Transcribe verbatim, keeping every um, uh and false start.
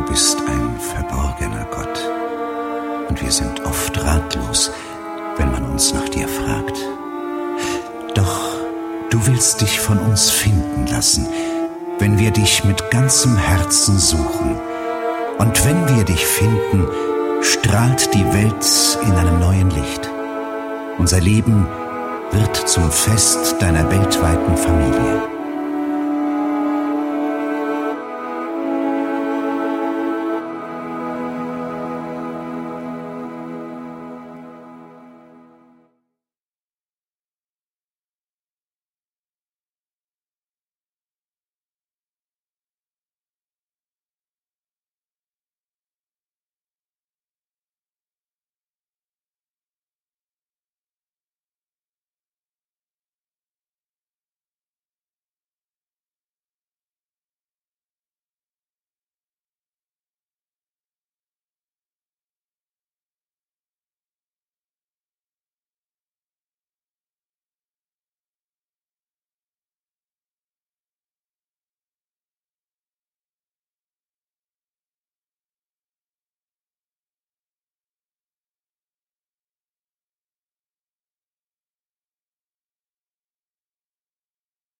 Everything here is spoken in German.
Du bist ein verborgener Gott. Und wir sind oft ratlos, wenn man uns nach dir fragt. Doch du willst dich von uns finden lassen, wenn wir dich mit ganzem Herzen suchen. Und wenn wir dich finden, strahlt die Welt in einem neuen Licht. Unser Leben wird zum Fest deiner weltweiten Familie.